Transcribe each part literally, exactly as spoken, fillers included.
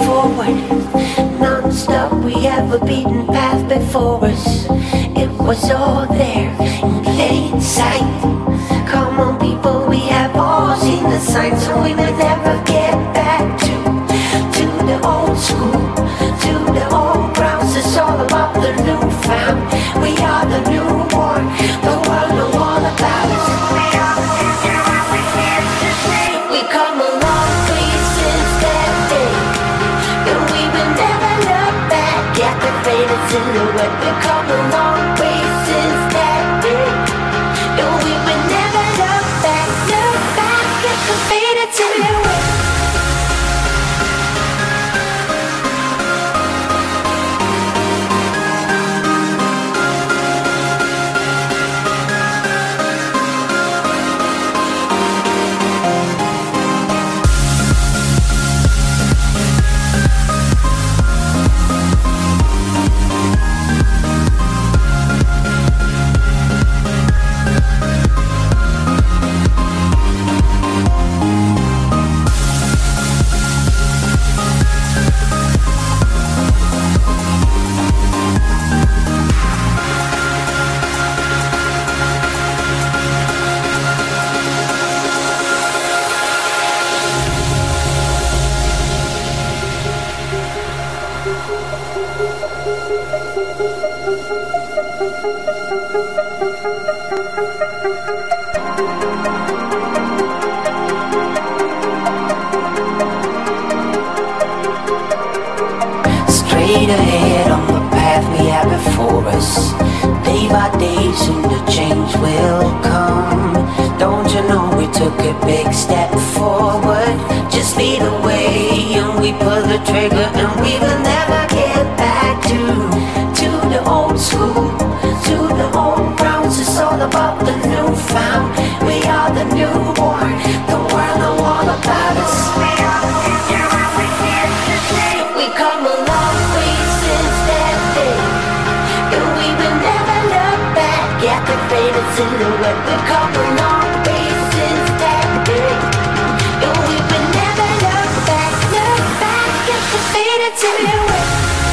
forward, non-stop. We have a beaten path before us. It was all there in plain sight. Come on people, we have all seen the signs, so we will never get back to to the old school, to the old grounds. It's all about the new found. We are the newborn, the world know all about us. We are the future and we're here to stay. We come a long way since that day, and we will never look back at the faded silhouette. We come a long way since that day, and we will never look back, look back at the faded silhouette. Straight ahead on the path we have before us. Day by day soon the change will come. Don't you know we took a big step forward? Just lead the way and we pull the trigger, and we will never get back to to the old school, to the old grounds. It's all about the new found. We are the newborn, the world know all about us. We are the future and we're here to stay. We come a long way since that day, and we will never look back at the faded silhouette. We come a long way since that day, and we will never look back, look back at the faded silhouette.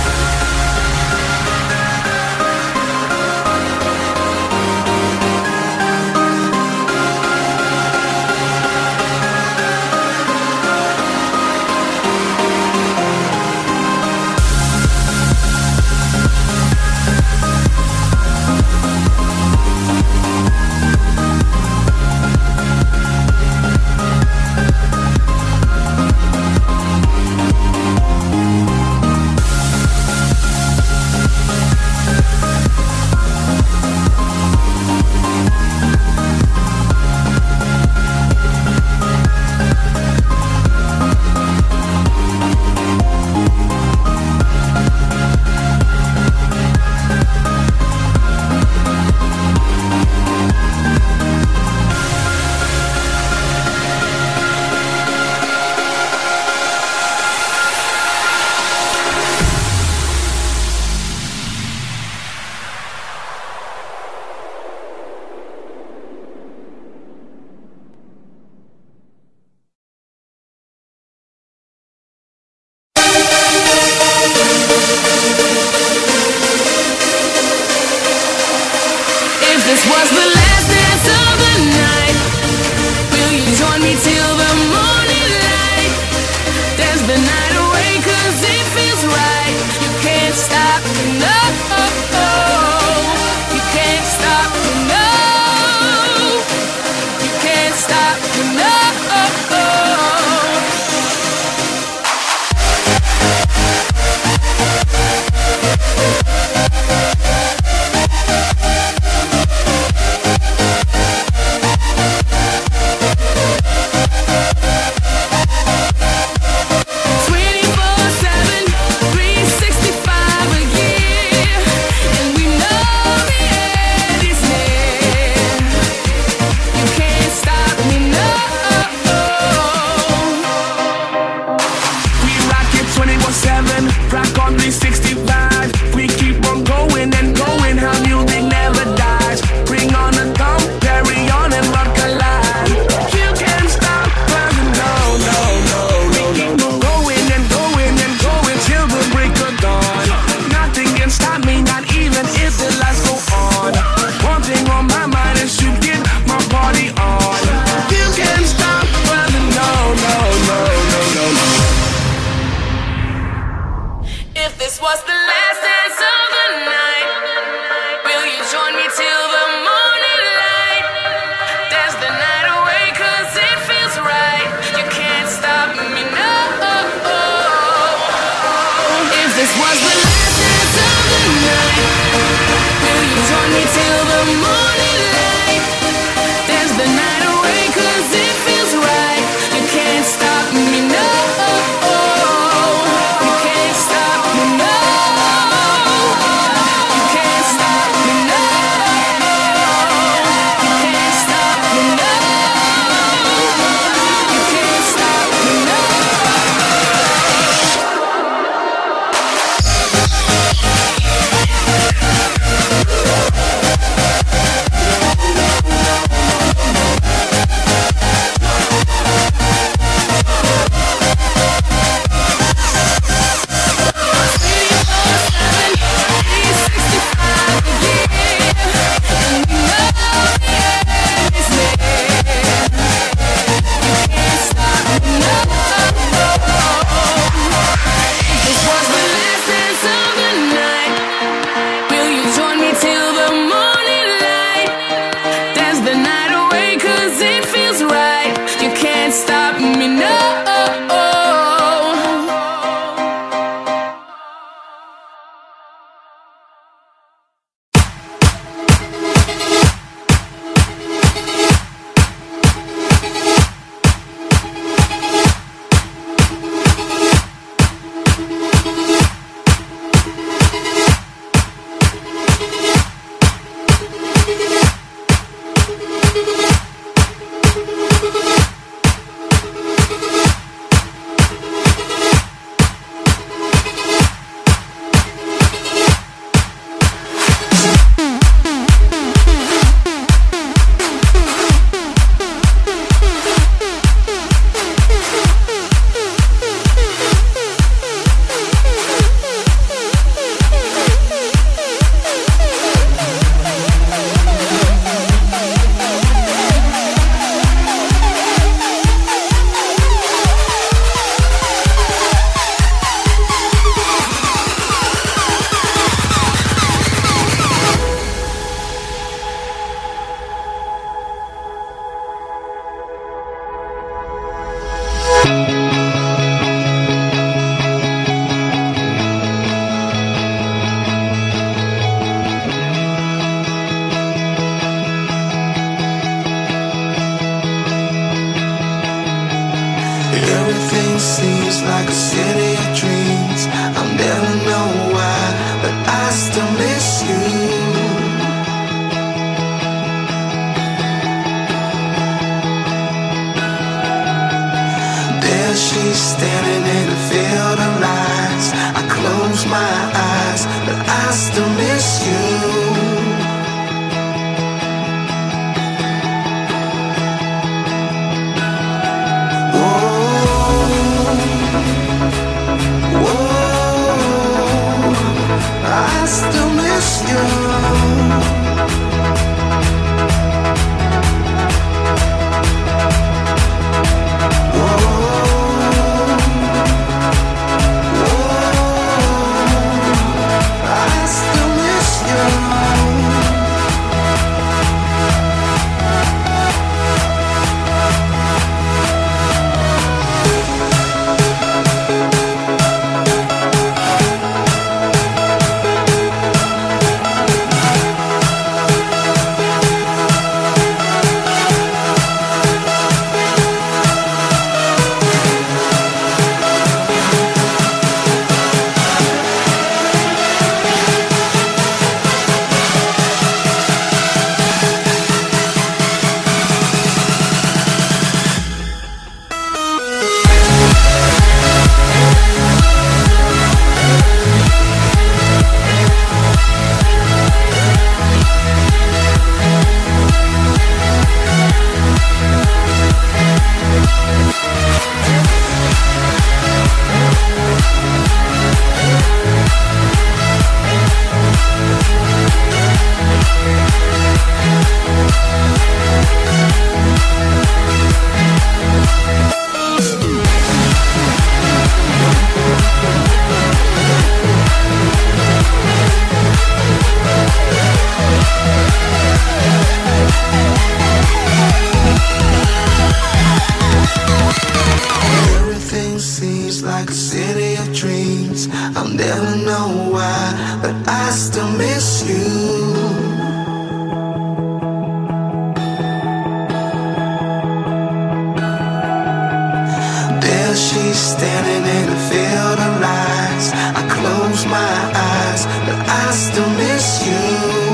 This was the last dance of the night. Will you join me till the morning light? Dance the night away, cause it feels right. You can't stop, no. You can't stop, no. You can't stop, no. And go was the last dance of the night, will you join me till the morning light? Dance the night away 'cause it feels right. You can't stop me, no. If this was the last dance of the night, will you join me till the morning light? Dance the night away 'cause it feels right. You can't stop me, no. You can't stop me, no. You can't stop me, no. You can't stop me, no. You can't stop me, no. Everything seems like a city of dreams. I'll never know why, but I still miss you. There she's standing in a field of lights. I close my eyes, but I still miss you. I still miss you. Whoa, whoa. dreams. I'll never know why, but I still miss you. She's standing in a field of lights. I close my eyes, but I still miss you.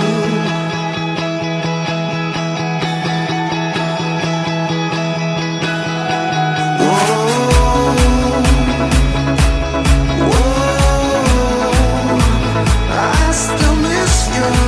Whoa, whoa, I still miss you.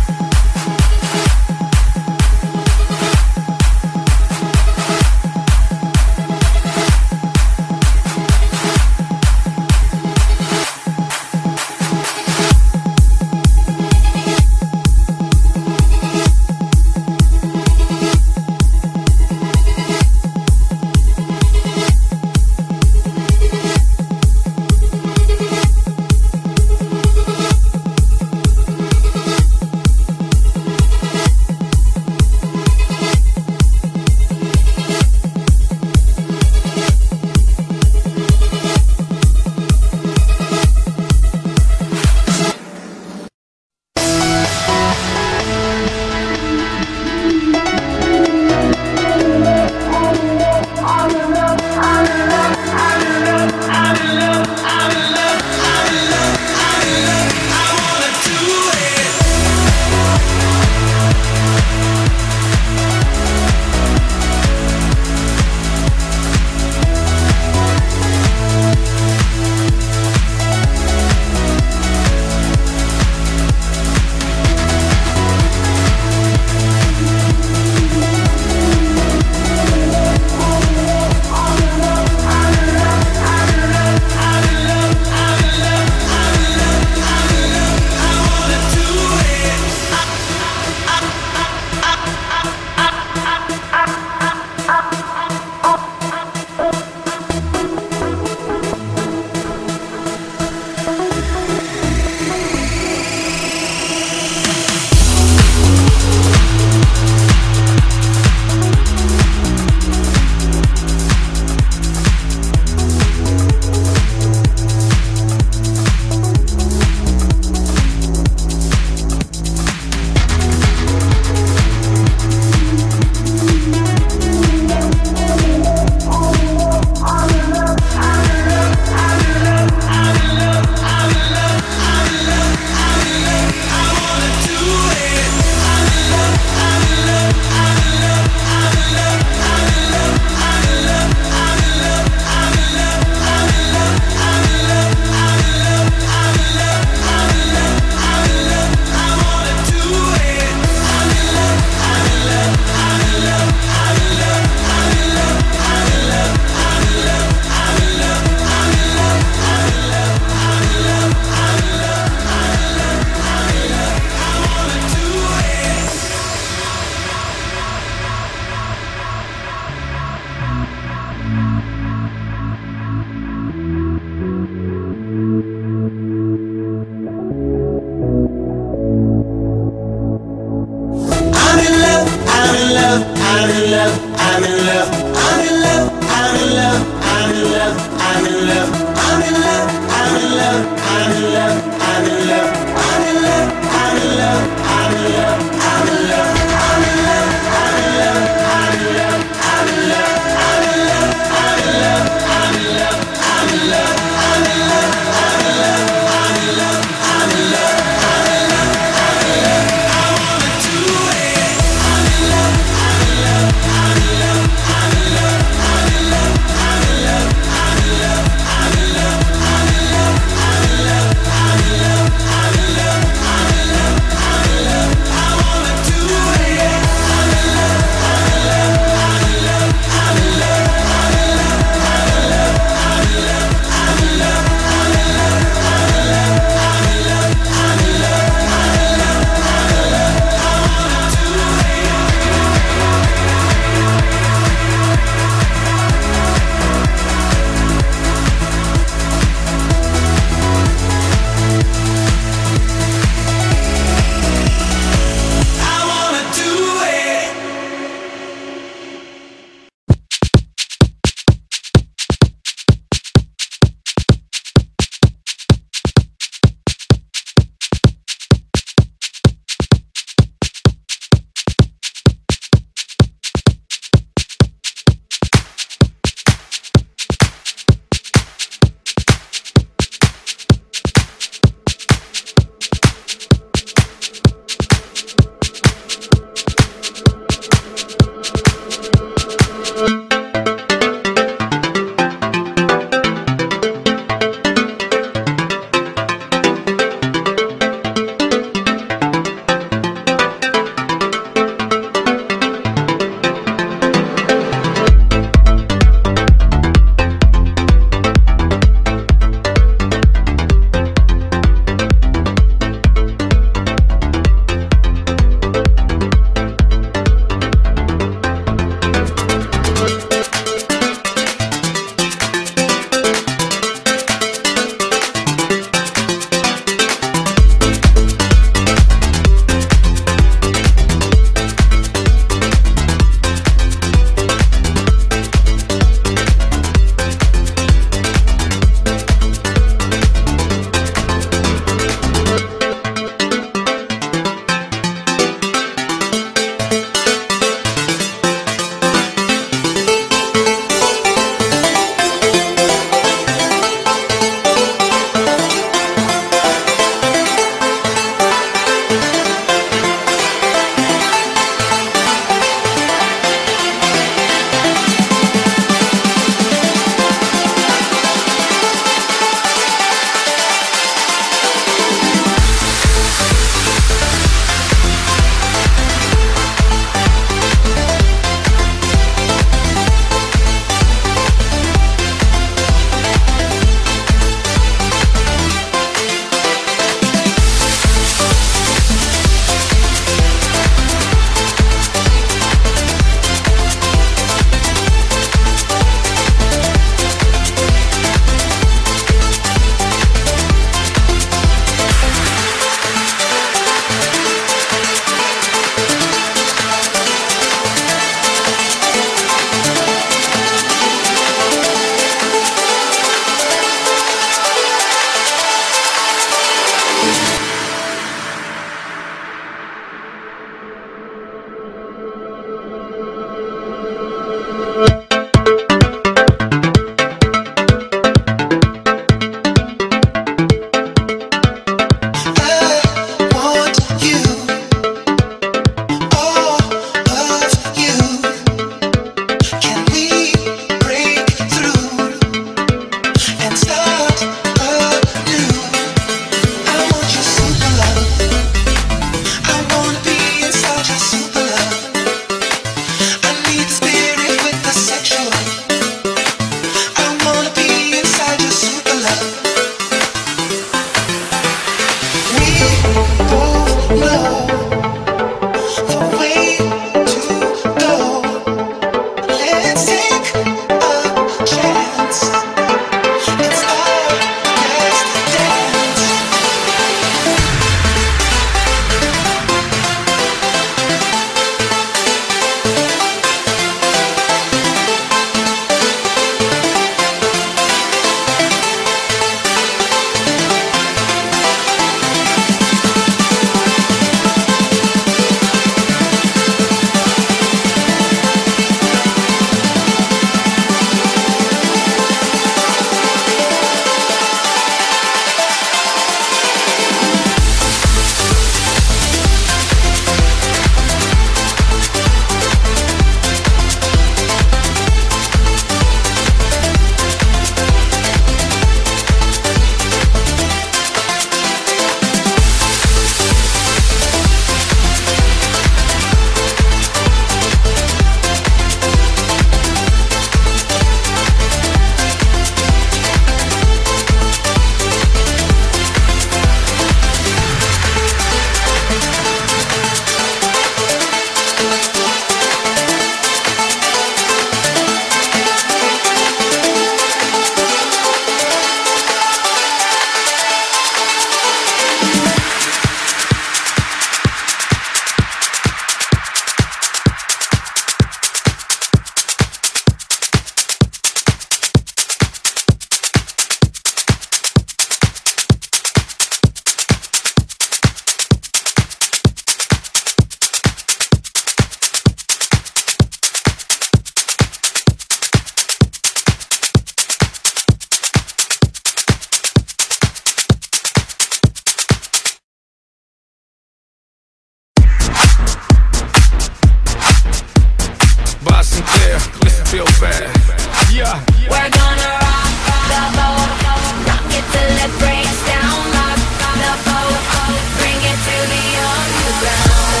feel bad. Yeah. We're gonna rock the boat, rock it till it breaks down. Rock the boat, bring it to the underground.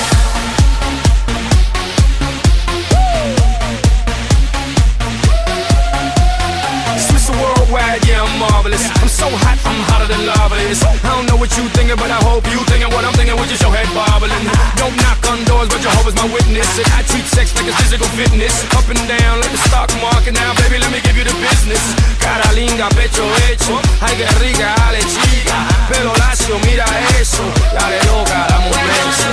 It's Mister Worldwide, yeah, I'm marvelous. I'm so hot, I'm hotter than lava is. I don't know what you thinking, but I hope you thinking what I'm thinking with your head bobbling. Don't knock on doors, but Jehovah's my witness. And I treat sex like it's physical fitness. Up and down like the stock market. Now, baby, let me give you the business. Cara linda, pecho hecho. Ay, que rica, dale chica. Pelo lacio, mira eso. Dale loca, dame un beso.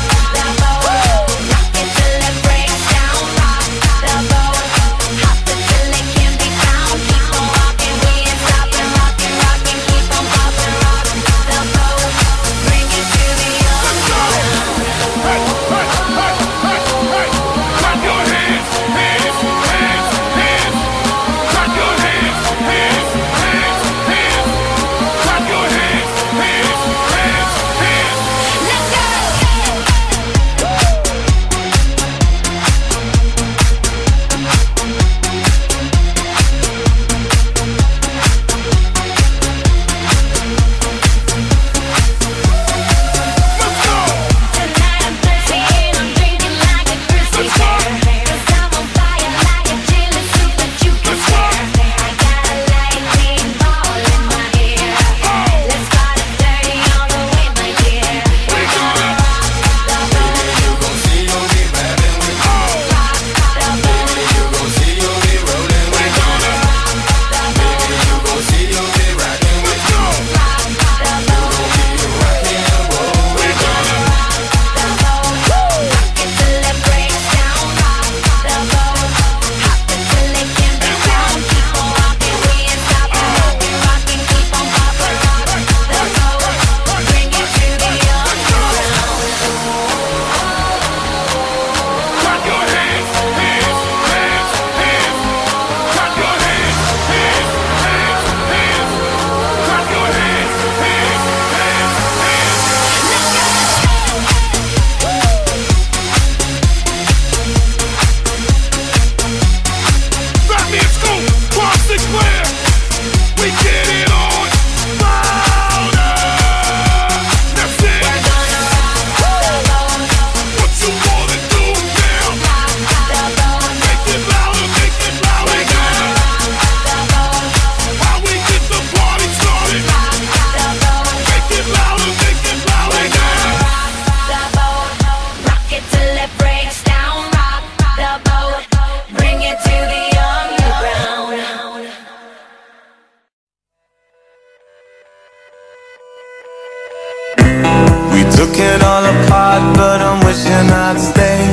Took it all apart, but I'm wishing I'd stay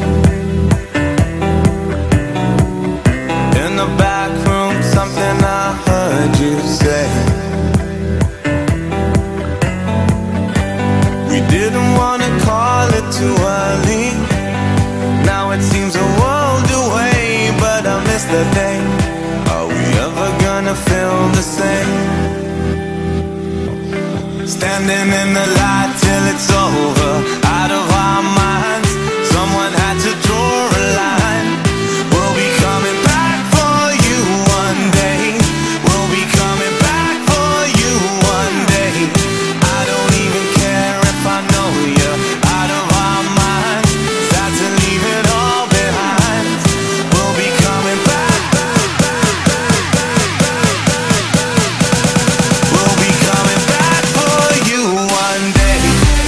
in the back room, something I heard you say. We didn't want to call it too early. Now it seems a world away, but I miss the day. Are we ever gonna feel the same? Standing in the light till it's over, out of our minds. Someone had to draw a line. We'll be coming back for you one day. We'll be coming back for you one day. I don't even care if I know you're out of our minds. Sad to leave it all behind. We'll be coming back, back, back, back, back, back, back. We'll be coming back for you one day.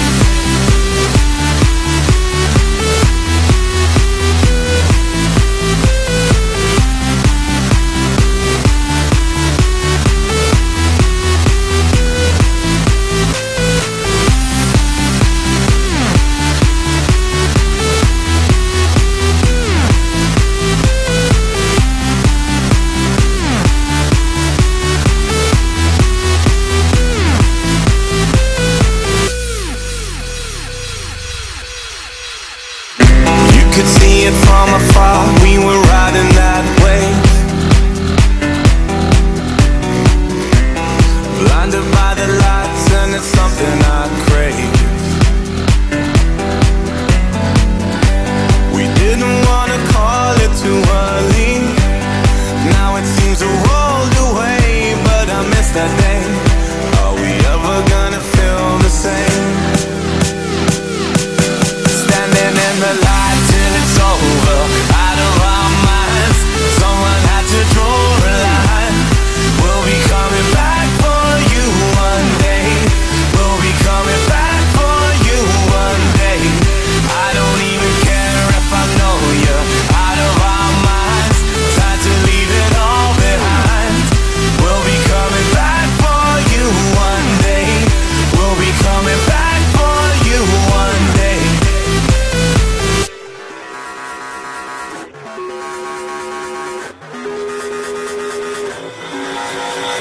Could see it from afar, we were riding that wave, blinded by the lights, and it's something I crave. We didn't want to call it too early.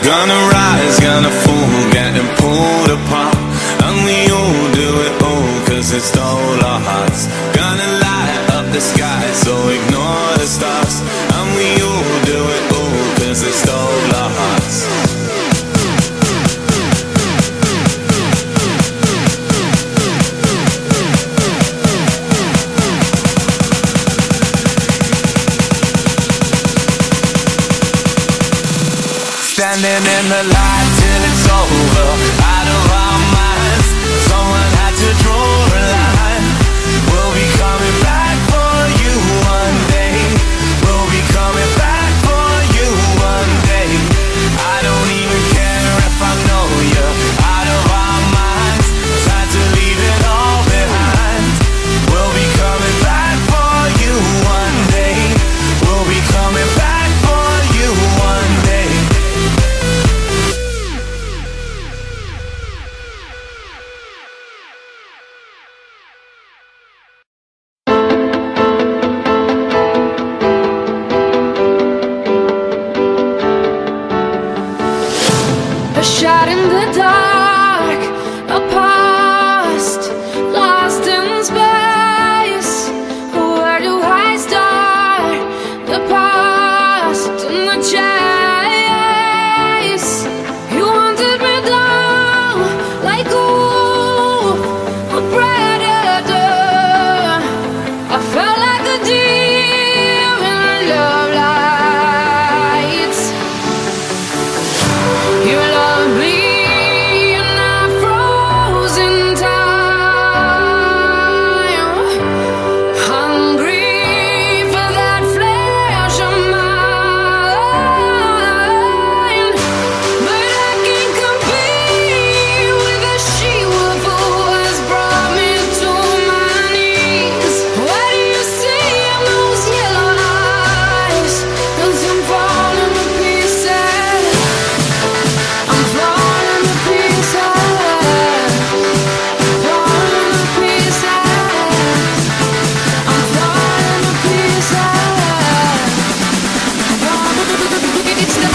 Gonna rise, gonna fall, getting pulled apart. And we all do it all, cause it stole our hearts. Gonna light up the sky, so ignore the stars. And we all do it all, cause it stole our hearts. Standing in the light till it's over, out of our minds. Someone had to draw a line. We'll be coming back for you one day. We'll be coming back for you one day. I don't even care if I know you're out of our minds. Time to leave it all behind. We'll be coming back for you one day. We'll be coming back for you one day. A shot in the dark, a past lost in space. Where do I start? The past and the chase. You hunted me down like a wolf, a predator. I felt like a deer in love lights. You love me and I froze in time, hungry for that flesh of mine. But I can't compete with the she-wolf who has brought me to my knees. What do you see in those yellow eyes? 'Cause I'm falling to pieces. I'm falling to pieces, falling to pieces. I'm falling to pieces, falling to pieces.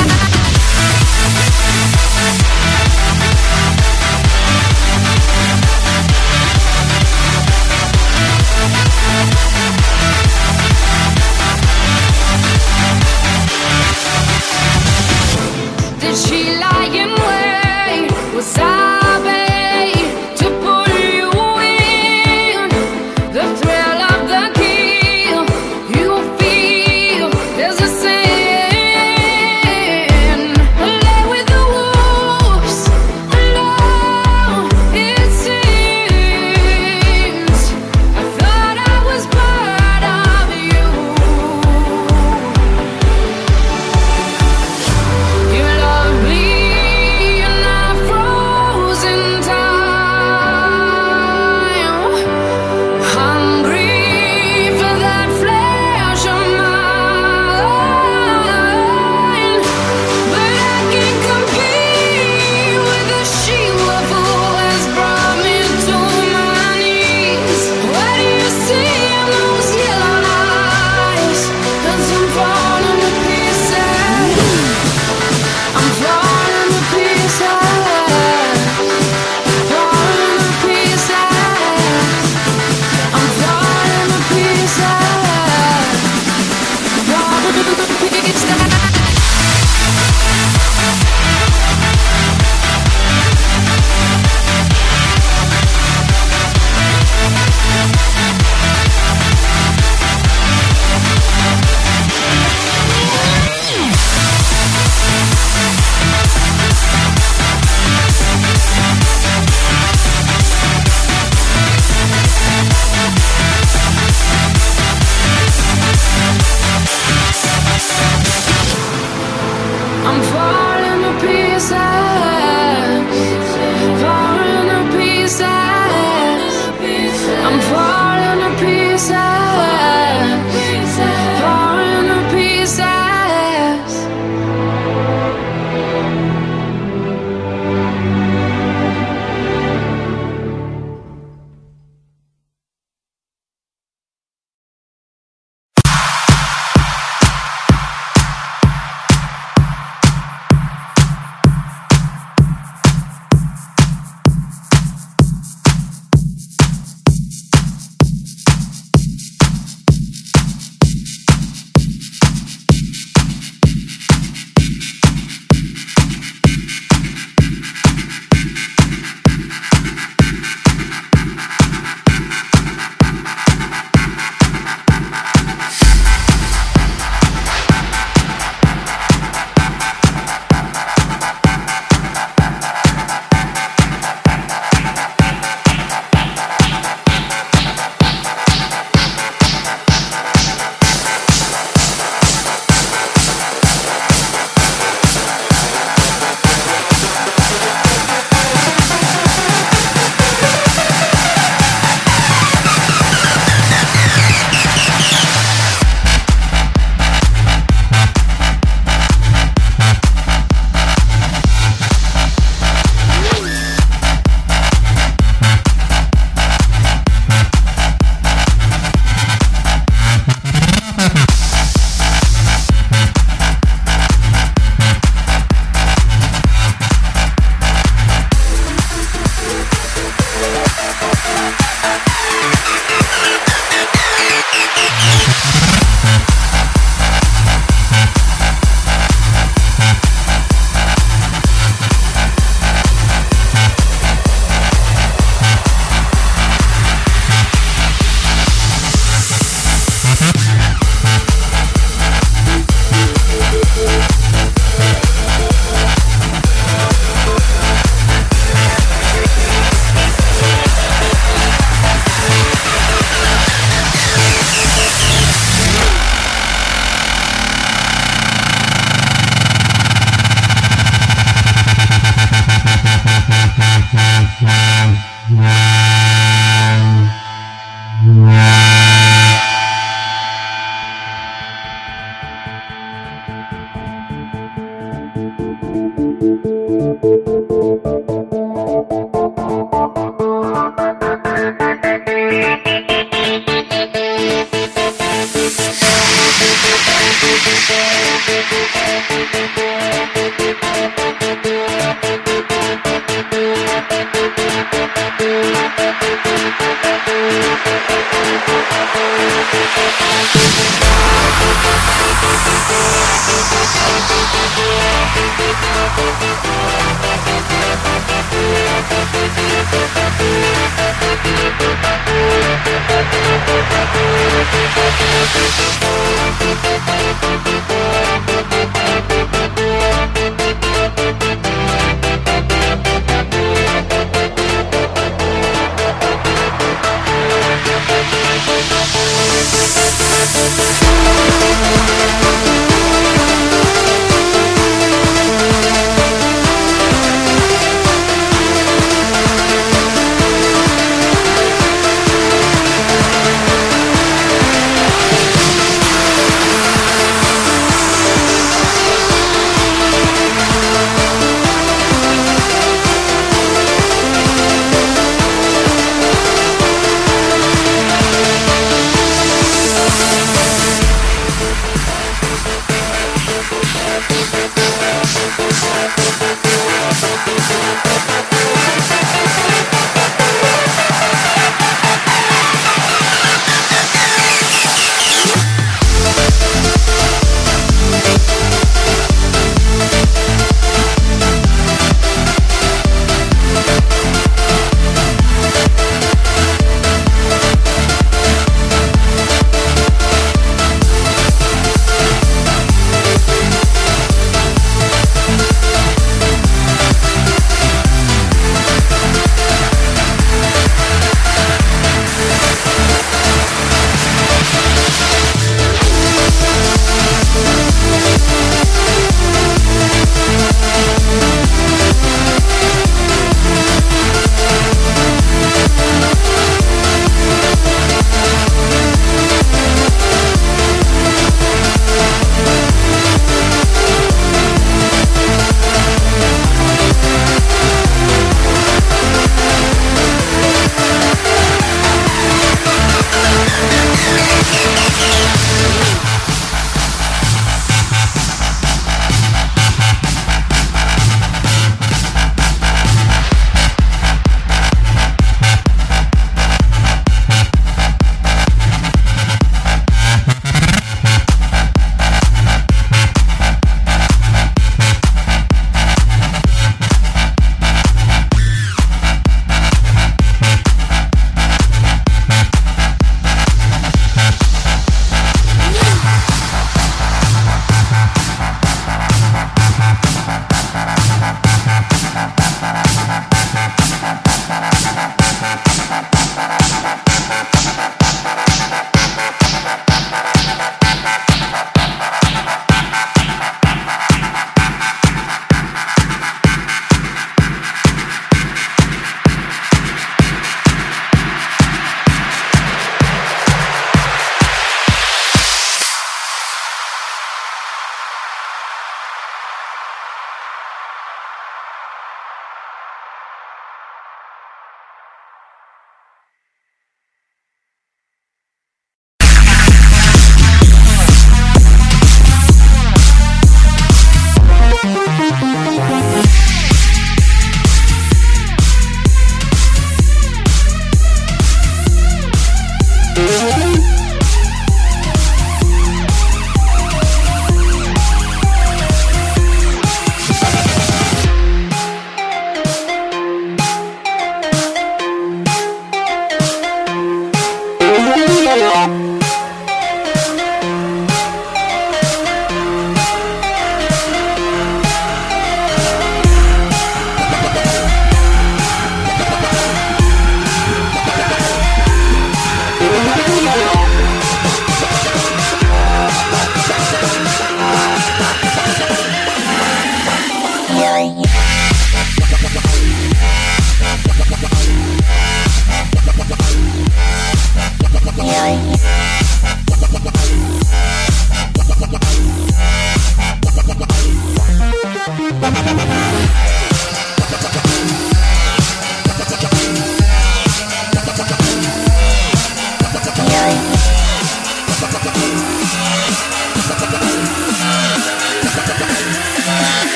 Did she lie in wait? Was I bait to pull you in? The thrill of the kill, you feel there's a sin. Lay with the wolves, alone it seems. I thought I was part of you. You love me and I froze in time, hungry for that flesh of mine. But I can't compete with the she-wolf who has brought me to my knees. What do you see in those yellow eyes? 'Cause I'm falling to pieces. I'm falling to pieces, falling to pieces. I'm falling to pieces, falling to pieces. I'm falling to pieces, falling to pieces. I'm falling to pieces, falling to pieces.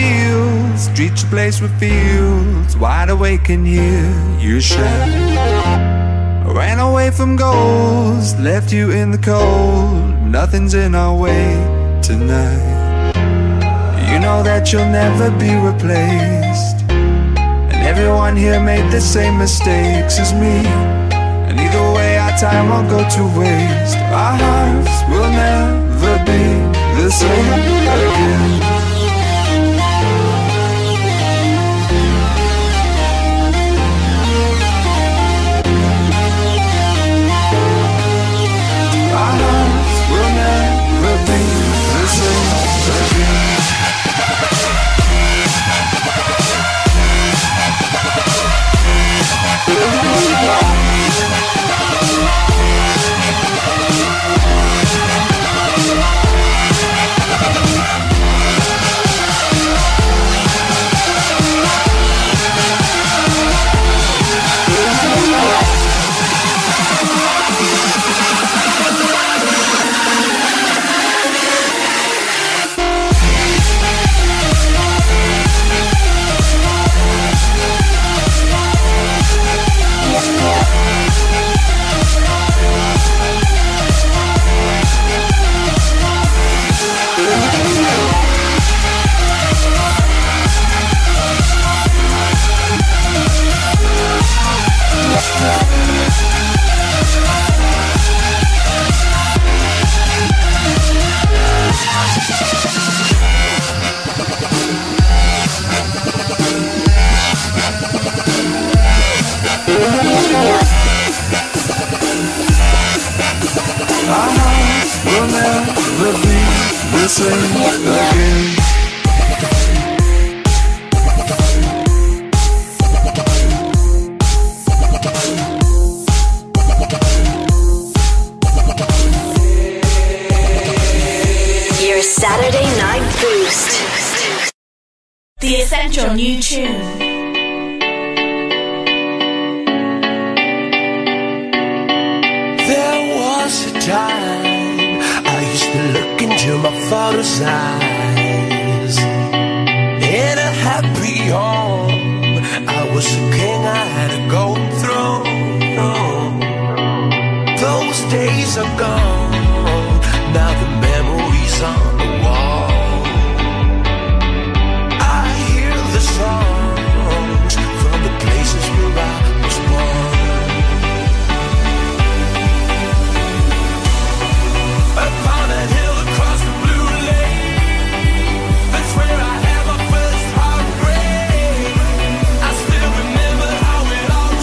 fields, reach a place with fields, wide awake and hear you shout. Ran away from goals, left you in the cold. Nothing's in our way tonight. You know that you'll never be replaced, and everyone here made the same mistakes as me. And either way our time won't go to waste. Our hearts will never be the same again. Our hearts will never be the same again. We'll never be the same again. Your Saturday Night Boost. The Essential New Tune. There was a time I used to look into my father's eyes. In a happy home, I was a king, I had a golden throne. Those days are gone, now the memories on the wall. I hear the songs from the places where I was born. Upon a hill across the blue lake, that's where I had my first heartbreak. I still remember how it all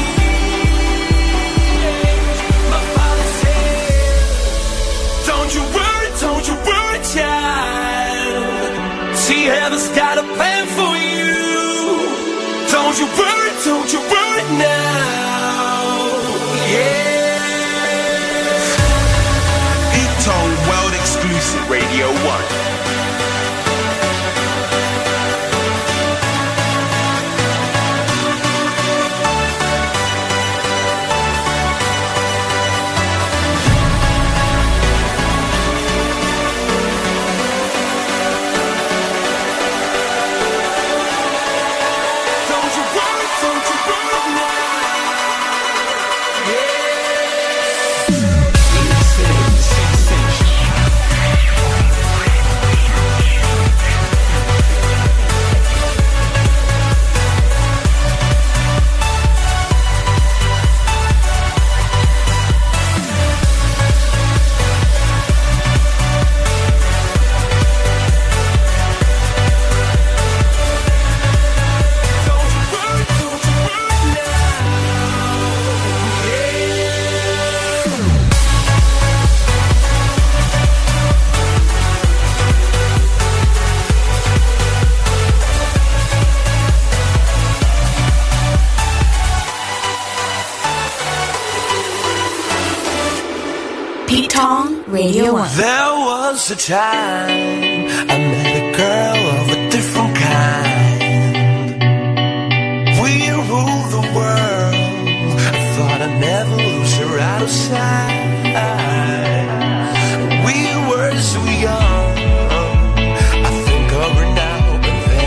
changed. My father said, don't you worry, don't you worry, child. See, heaven's got a plan for you. Don't you worry, don't you worry now. Yeah. World exclusive Radio one. Don't you worry, don't you worry now. Yeah. Pete Tong, Radio one. There was a time I met a girl of a different kind. We ruled the world. I thought I'd never lose her out of sight. We were so young. I think of her now and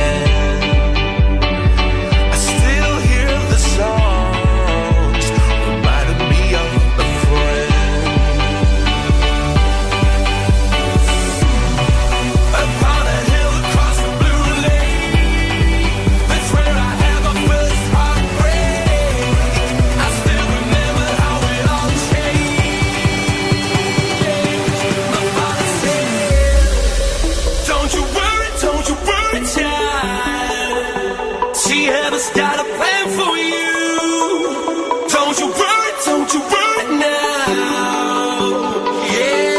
Don't you worry, don't you worry now. Yeah.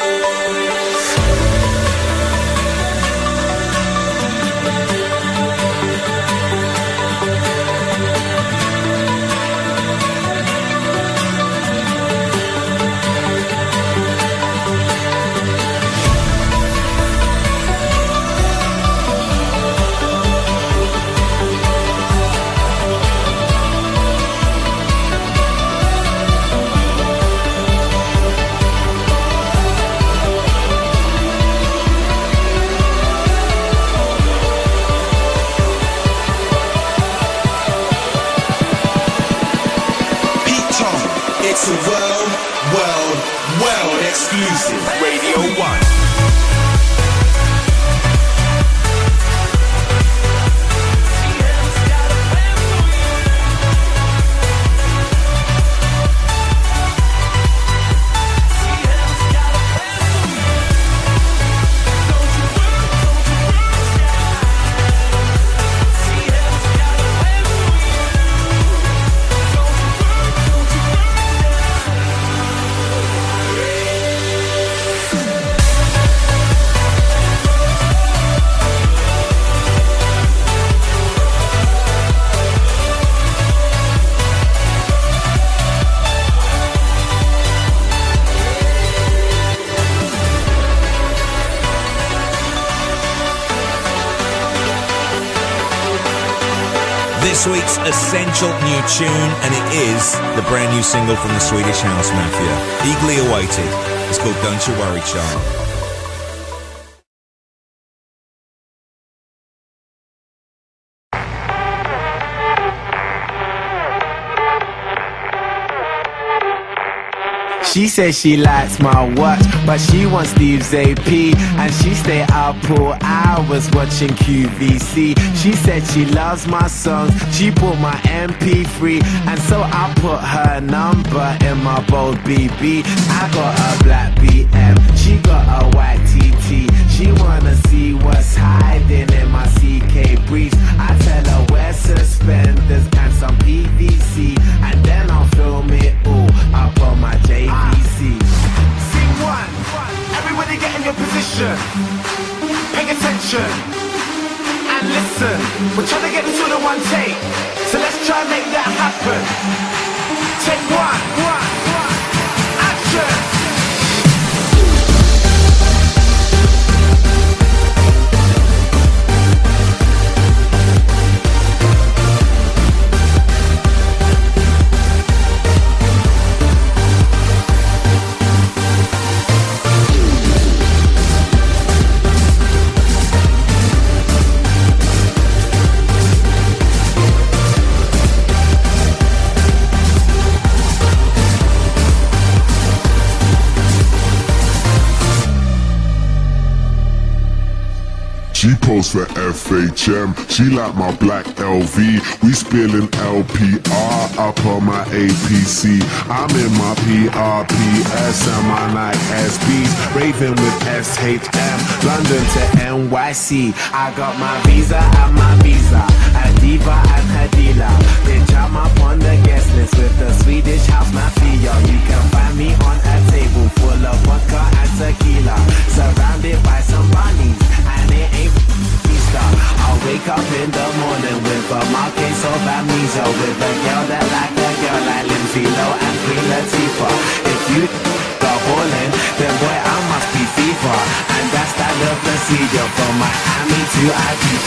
It's a world, world, world exclusive. Radio one. This week's essential new tune, and it is the brand new single from the Swedish House Mafia, eagerly awaited. It's called Don't You Worry, Child. She says she likes my watch, but she wants Steve's A P, and she stay up all hours watching Q V C. She said she loves my songs, she bought my M P three, and so I put her number in my bold B B. I got a black B M, she got a white T T. She wanna see what's hiding in my C K briefs. I tell her wear suspenders and some P V C, and then I'll film it all up on my J V C. Scene one, everybody get in your position. Pay attention and listen. We're trying to get this all in one take, so let's try and make that happen. Take one, one, one, action. She posed for F H M, she like my black L V. We spilling L P R up on my A P C. I'm in my P R P S and my Nike S Bs, raving with S H M, London to N Y C. I got my visa and my visa, a diva and her dealer. Bitch, I'm up on the guest list with the Swedish House Mafia. You can find me on a table full of vodka and tequila, surrounded by some bunnies, and it ain't Easter. I'll wake up in the morning with a Marquez of amnesia, with a girl that like a girl like Lindsay Lohan and Queen Latifah. If you go ballin', then boy I must be FIFA, and that's that little procedure from Miami to Ibiza.